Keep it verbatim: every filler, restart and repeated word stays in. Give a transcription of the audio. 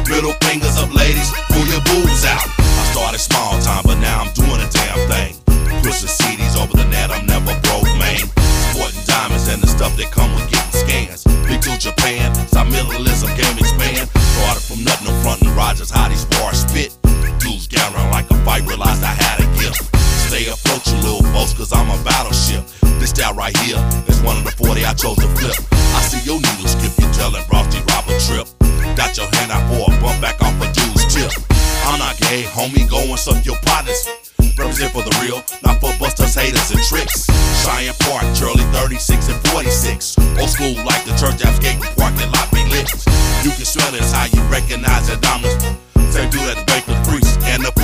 Middle fingers up, ladies, pull your boobs out. I started small time, but now I'm doing a damn thing. Pushing C Ds over the net, I'm never broke, man. Sporting diamonds and the stuff that come with getting scans. Big to Japan, Similalism game expand. Started from nothing to frontin' Rogers, how these bars spit. Dudes gathering like a fight, realized I had a gift. Stay afloat, you little folks, cause I'm a battleship. This style right here is one of the forty I chose to flip. I see your needle skip, you tellin' Frosty rob a trip. Got your hand out for a bump back off a dude's tip. I'm not gay, homie, go and suck your partners. Represent for the real, not for busters, haters, and tricks. Cheyenne Park, Charlie thirty-six and forty-six. Old school like the church after skating park that lot be lit. You can smell it, it's how you recognize the dominance. Same dude at the Baker's Priest and the